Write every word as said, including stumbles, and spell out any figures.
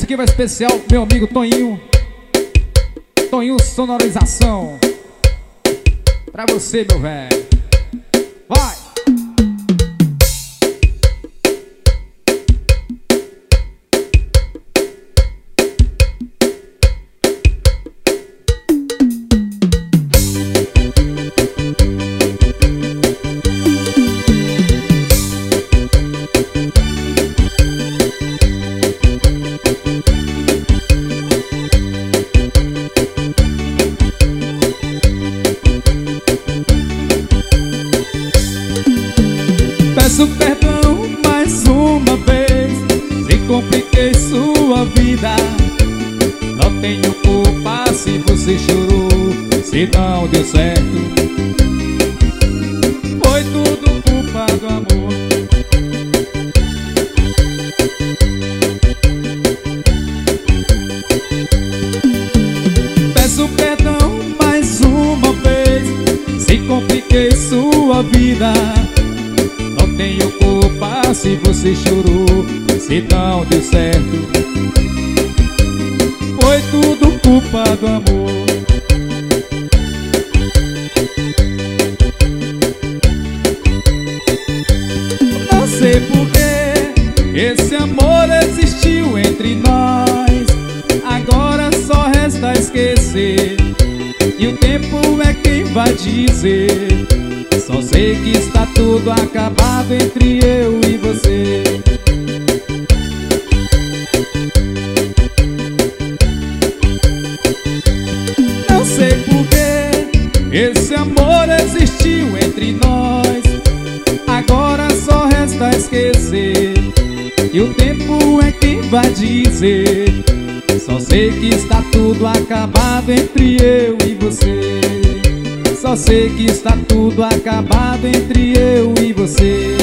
aqui vai especial meu amigo Toninho. Toninho Sonorização. Pra você, meu velho. Vai! Peço perdão mais uma vez se compliquei sua vida. Não tenho culpa se você chorou, se não deu certo. Foi tudo culpa do amor. Peço perdão mais uma vez se compliquei sua vida. Não tenho culpa se você chorou, se não deu certo. Foi tudo culpa do amor. Não sei porquê esse amor existiu entre nós. Agora só resta esquecer, e o tempo é quem vai dizer. Só sei que está tudo acabado entre eu e você. Não sei porquê esse amor existiu entre nós. Agora só resta esquecer, e o tempo é quem vai dizer. Só sei que está tudo acabado entre eu e você. Só sei que está tudo acabado entre eu e você.